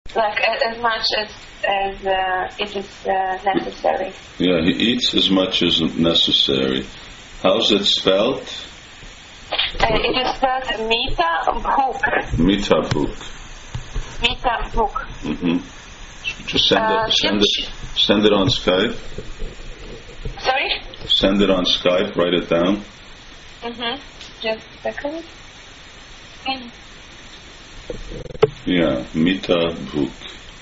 Like as much as it is necessary. Yeah, he eats as much as necessary. How's it spelled? It is spelled Mita Bhuk. Mita Bhuk. Mita Bhuk. Mm-hmm. Just send it on Skype. Sorry? Send it on Skype. Write it down. Mm-hmm. Just a second. Yeah, Mita Bhuk.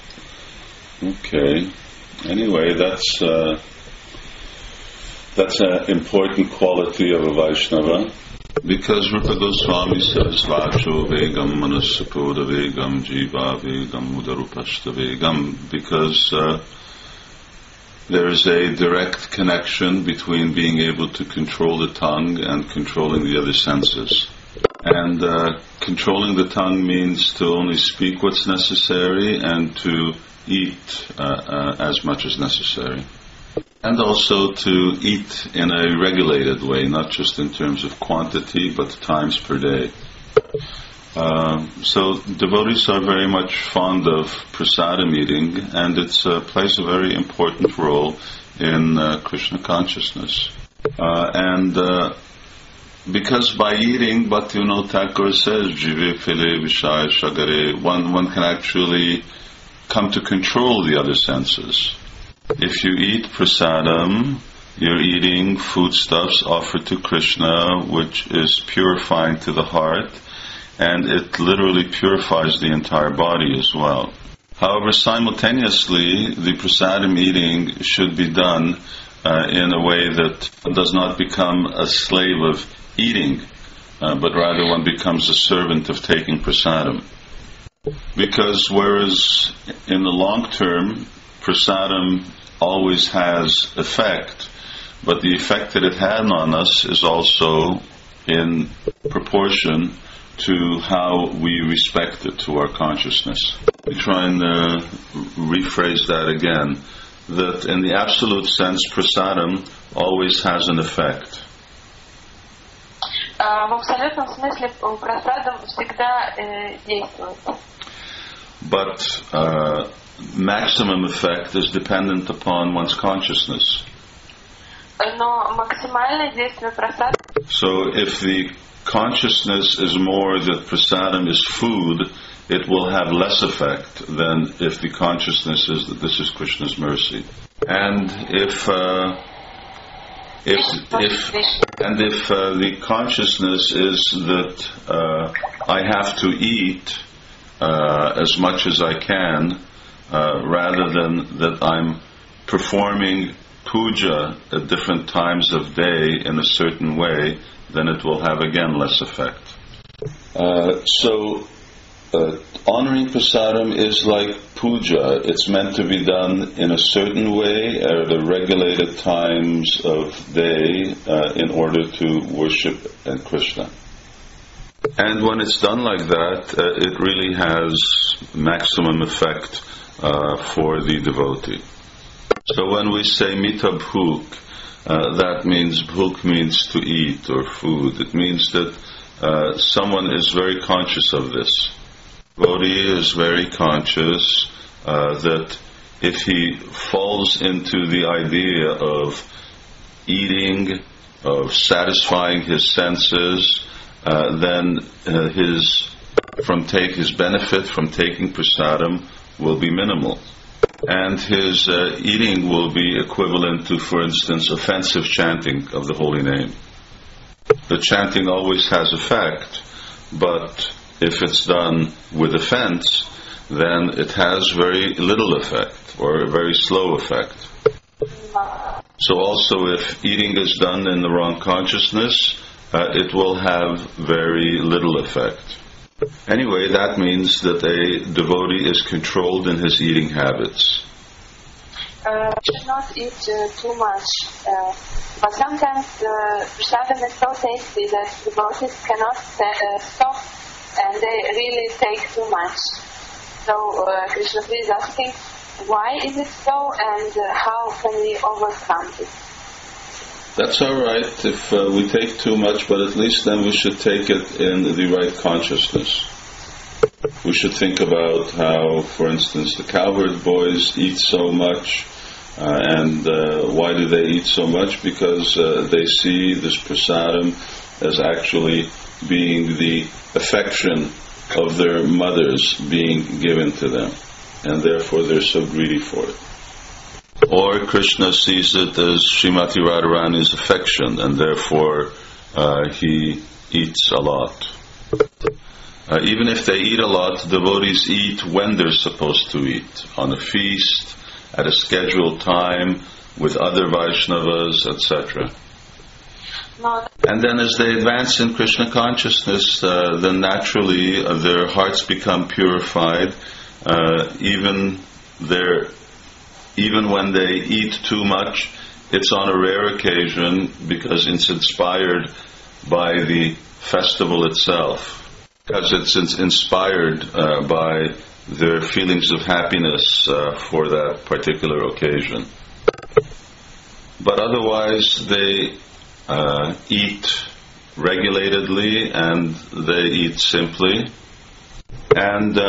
Okay. Anyway, that's an important quality of a Vaishnava, because Rupa Goswami says, Vacho Vegam Manasapoda Vegam Jiva Vegam Udarupashta Vegam, because there is a direct connection between being able to control the tongue and controlling the other senses. And controlling the tongue means to only speak what's necessary and to eat as much as necessary. And also to eat in a regulated way, not just in terms of quantity, but times per day. So devotees are very much fond of prasadam eating, and it plays a very important role in Krishna consciousness. Because by eating, Bhaktivinoda Thakur says, Jive File Vishaya Shagare, one can actually come to control the other senses. If you eat prasadam, you're eating foodstuffs offered to Krishna, which is purifying to the heart, and it literally purifies the entire body as well. However, simultaneously, the prasadam eating should be done in a way that does not become a slave of eating, but rather one becomes a servant of taking prasadam. Because whereas in the long term, prasadam always has effect, but the effect that it had on us is also in proportion to how we respect it to our consciousness. We try and rephrase that again, that in the absolute sense, prasadam always has an effect. В абсолютном смысле просадам всегда действует. But maximum effect is dependent upon one's consciousness. Но максимальное действие просада. So if the consciousness is more that prasadam is food, it will have less effect than if the consciousness is that this is Krishna's mercy. And if the consciousness is that I have to eat as much as I can, rather than that I'm performing puja at different times of day in a certain way, then it will have again less effect. Honoring prasadam is like puja. It's meant to be done in a certain way at the regulated times of day in order to worship Krishna. And when it's done like that, it really has maximum effect for the devotee. So when we say Mita Bhuk, that means Bhuk means to eat or food. It means that someone is very conscious of this. Devotee is very conscious that if he falls into the idea of eating, of satisfying his senses, then his benefit from taking prasadam will be minimal. And his eating will be equivalent to, for instance, offensive chanting of the holy name. The chanting always has effect, but if it's done with offense, then it has very little effect, or a very slow effect. So also if eating is done in the wrong consciousness, it will have very little effect. Anyway, that means that a devotee is controlled in his eating habits. Should not eat too much, but sometimes prasadam is so tasty that devotees cannot stop, and they really take too much. So Krishna is asking, why is it so, and how can we overcome it? That's all right if we take too much, but at least then we should take it in the right consciousness. We should think about how, for instance, the cowherd boys eat so much. And why do they eat so much? Because they see this prasadam as actually being the affection of their mothers being given to them. And therefore they're so greedy for it. Or Krishna sees it as Srimati Radharani's affection, and therefore he eats a lot. Even if they eat a lot, devotees eat when they're supposed to eat, on a feast, at a scheduled time, with other Vaishnavas, etc. And then as they advance in Krishna consciousness, then naturally their hearts become purified, even when they eat too much. It's on a rare occasion because it's inspired by the festival itself, because it's inspired by their feelings of happiness for that particular occasion. But otherwise they eat regulatedly and they eat simply, and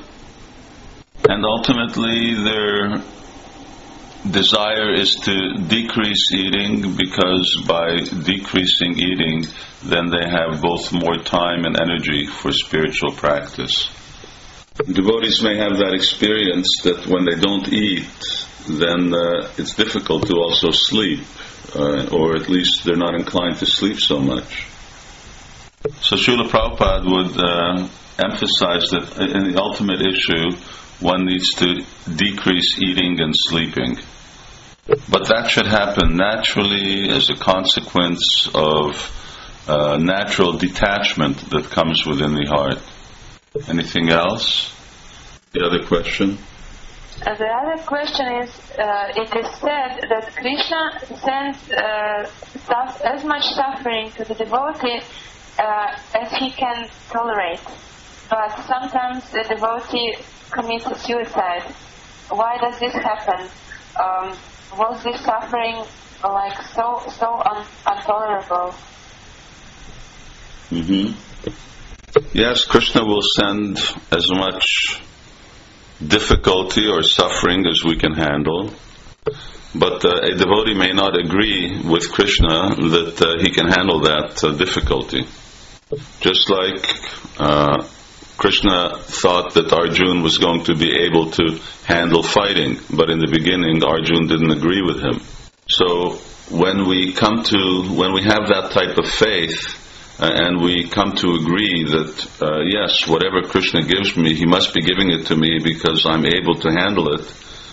ultimately their desire is to decrease eating, because by decreasing eating then they have both more time and energy for spiritual practice. Devotees may have that experience that when they don't eat, then it's difficult to also sleep, or at least they're not inclined to sleep so much. So Srila Prabhupada would emphasize that in the ultimate issue, one needs to decrease eating and sleeping. But that should happen naturally as a consequence of natural detachment that comes within the heart. Anything else? The other question? The other question is, it is said that Krishna sends as much suffering to the devotee as he can tolerate. But sometimes the devotee commits suicide. Why does this happen? Was this suffering so intolerable? Mm-hmm. Yes, Krishna will send as much difficulty or suffering as we can handle, but a devotee may not agree with Krishna that he can handle that difficulty. Just like Krishna thought that Arjuna was going to be able to handle fighting, but in the beginning Arjuna didn't agree with him. So when we have that type of faith, and we come to agree that yes, whatever Krishna gives me, he must be giving it to me because I'm able to handle it,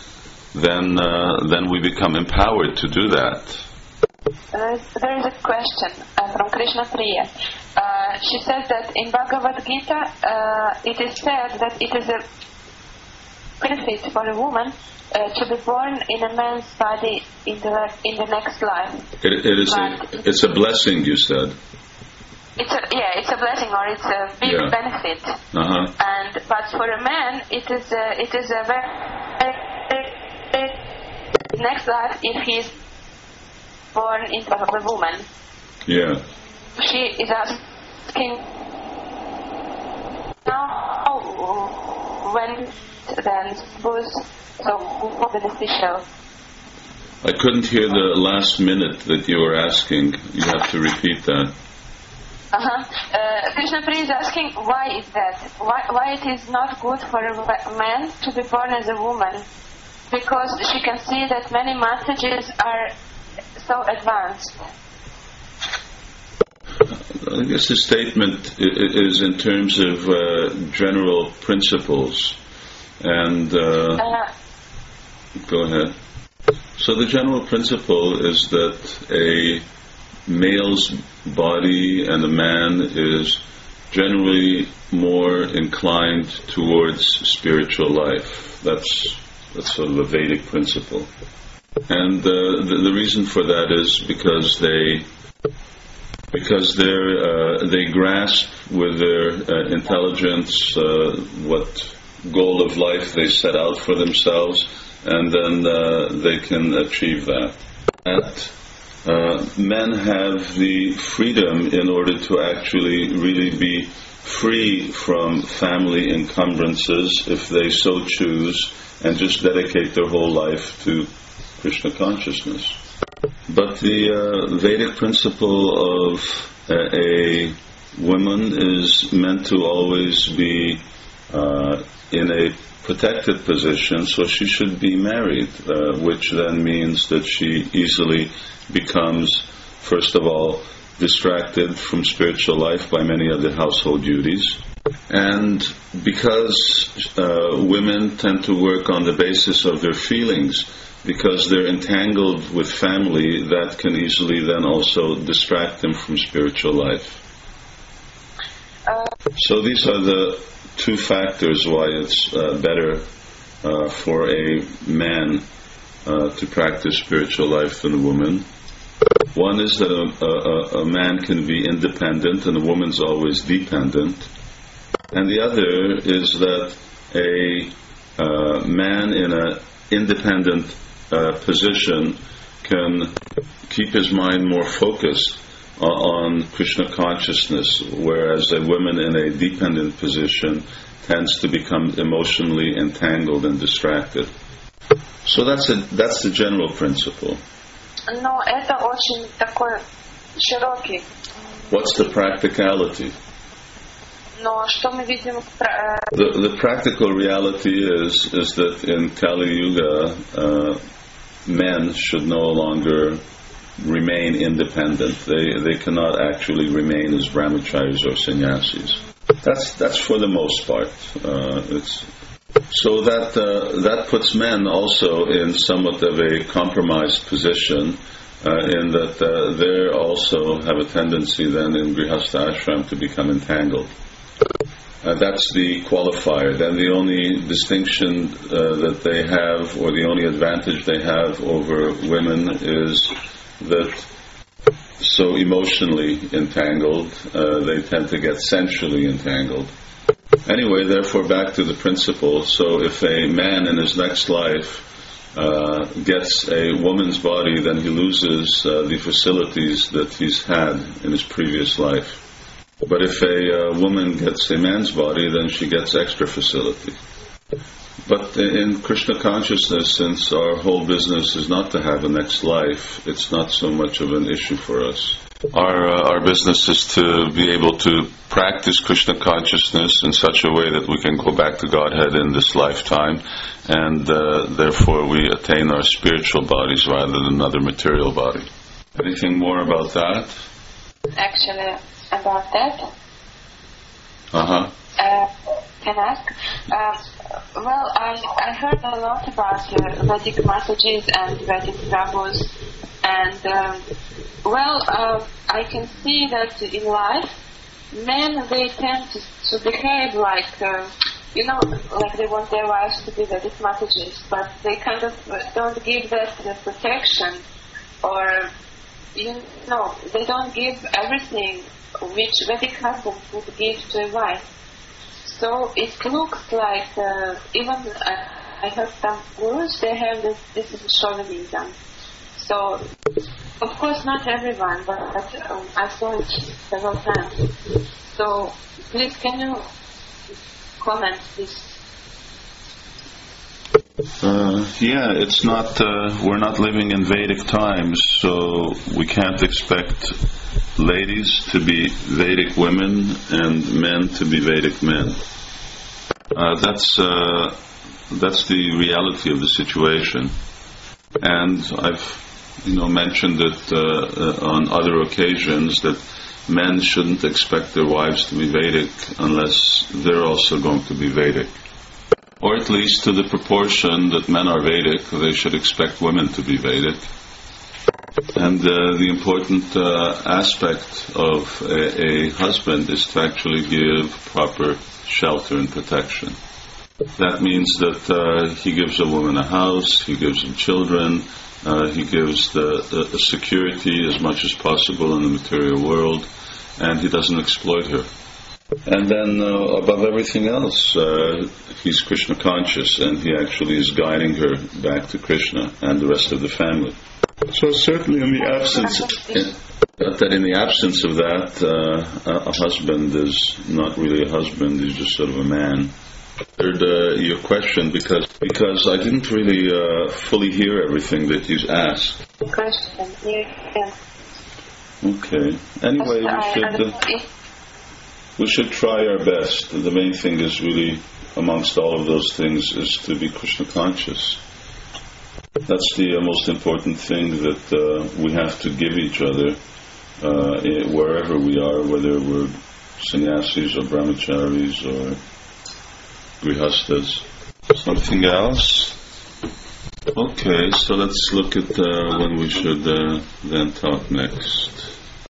then we become empowered to do that. There is a question from Krishna Priya. She says that in Bhagavad Gita it is said that it is a benefit for a woman to be born in a man's body in the next life. It's a blessing, you said. It's a blessing, or it's a big benefit. Uh-huh. But for a man, it is a very next life if he is born into a woman. Yeah. She is asking now when then was so more beneficial. I couldn't hear the last minute that you were asking. You have to repeat that. Krishna Priya is asking why is that? Why it is not good for a man to be born as a woman? Because she can see that many messages are so advanced. I guess the statement is in terms of general principles. And go ahead. So the general principle is that a male's body and a man is generally more inclined towards spiritual life. That's sort of a Vedic principle. And the reason for that is because they grasp with their intelligence what goal of life they set out for themselves, and then they can achieve that. Men have the freedom in order to actually really be free from family encumbrances if they so choose and just dedicate their whole life to Krishna consciousness. But the Vedic principle of a woman is meant to always be in a protected position, so she should be married, which then means that she easily becomes, first of all, distracted from spiritual life by many other household duties. And because women tend to work on the basis of their feelings, because they're entangled with family, that can easily then also distract them from spiritual life. So these are the two factors why it's better for a man to practice spiritual life than a woman. One is that a man can be independent and a woman's always dependent. And the other is that a man in an independent position can keep his mind more focused on Krishna consciousness, whereas a woman in a dependent position tends to become emotionally entangled and distracted. So that's the general principle. Но это очень такой широкий. What's the practicality? Но что мы видим? The practical reality is that in Kali Yuga, men should no longer remain independent. They cannot actually remain as brahmacharis or sannyasis. That's for the most part. So that puts men also in somewhat of a compromised position, in that they also have a tendency then in Grihastha ashram to become entangled. That's the qualifier. Then the only distinction that they have, or the only advantage they have over women, is that so emotionally entangled, they tend to get sensually entangled. Anyway, therefore, back to the principle. So if a man in his next life gets a woman's body, then he loses the facilities that he's had in his previous life. But if a woman gets a man's body, then she gets extra facility. But in Krishna consciousness, since our whole business is not to have a next life, it's not so much of an issue for us. Our business is to be able to practice Krishna consciousness in such a way that we can go back to Godhead in this lifetime, and therefore we attain our spiritual bodies rather than another material body. Anything more about that? Actually, about that? Can I ask? Well, I heard a lot about Vedic messages and Vedic Prabhus, and I can see that in life, men, they tend to behave like, like they want their wives to be Vedic messages, but they kind of don't give that protection, or, they don't give everything which Vedic husband would give to a wife. So it looks like, even I heard some gurus, they have this is chauvinism. So, of course, not everyone, but I saw it several times. So, please, can you comment this? It's not, we're not living in Vedic times, so we can't expect ladies to be Vedic women and men to be Vedic men. That's the reality of the situation. And I've mentioned it on other occasions that men shouldn't expect their wives to be Vedic unless they're also going to be Vedic. Or at least to the proportion that men are Vedic, they should expect women to be Vedic. And the important aspect of a husband is to actually give proper shelter and protection. That means that he gives a woman a house, he gives them children, he gives the security as much as possible in the material world, and he doesn't exploit her. And then above everything else, he's Krishna conscious, and he actually is guiding her back to Krishna and the rest of the family. So certainly in the absence of that, a husband is not really a husband, he's just sort of a man. Your question, because I didn't really fully hear everything that you asked. Question, yeah. Okay. Anyway, we should try our best. The main thing is really, amongst all of those things, is to be Krishna conscious. That's the most important thing that we have to give each other, wherever we are, whether we're sannyasis or brahmacharis or grihastas. Something else? Okay, so let's look at when we should then talk next.